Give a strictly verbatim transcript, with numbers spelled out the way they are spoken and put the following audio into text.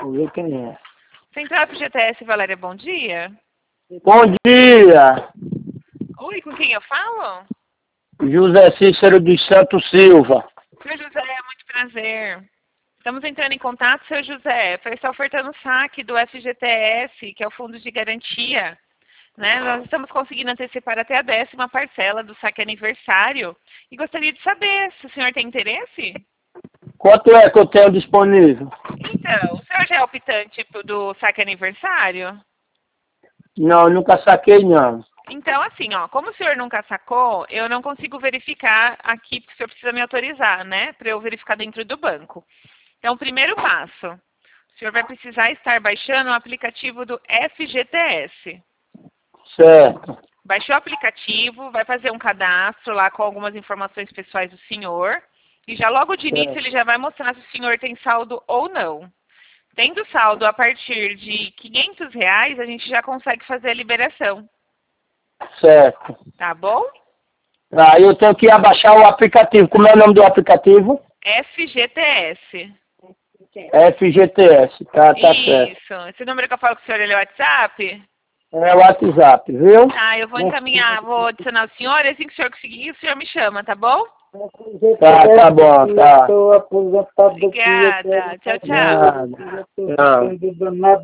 Vou ver quem é. Central F G T S, Valéria, bom dia. Bom dia, Oi, com quem eu falo? José Cícero dos Santos Silva. Seu José, muito prazer. Estamos entrando em contato, seu José, para estar ofertando o saque do F G T S, que é o Fundo de Garantia. Né? Nós estamos conseguindo antecipar até a décima parcela do saque aniversário. E gostaria de saber se o senhor tem interesse? Quanto é que eu tenho disponível? Então, o senhor já é optante do saque aniversário? Não, nunca saquei não. Então, assim, ó, como o senhor nunca sacou, eu não consigo verificar aqui, porque o senhor precisa me autorizar, né? Para eu verificar dentro do banco. Então, primeiro passo, o senhor vai precisar estar baixando o aplicativo do F G T S. Certo. Baixou o aplicativo, vai fazer um cadastro lá com algumas informações pessoais do senhor. E já logo de início Certo. ele já vai mostrar se o senhor tem saldo ou não. Tendo saldo a partir de quinhentos reais, a gente já consegue fazer a liberação. Certo. Tá bom? Aí eu tenho que abaixar o aplicativo. Como é o nome do aplicativo? F G T S. F G T S. Tá, tá certo. Isso. Esse número que eu falo com o senhor, ele é o WhatsApp? É o WhatsApp, viu? Tá, eu vou encaminhar, vou adicionar o senhor, e assim que o senhor conseguir, o senhor me chama, tá bom? Tá, tá bom, tá. Obrigada. Tchau, tchau. Nada. Não.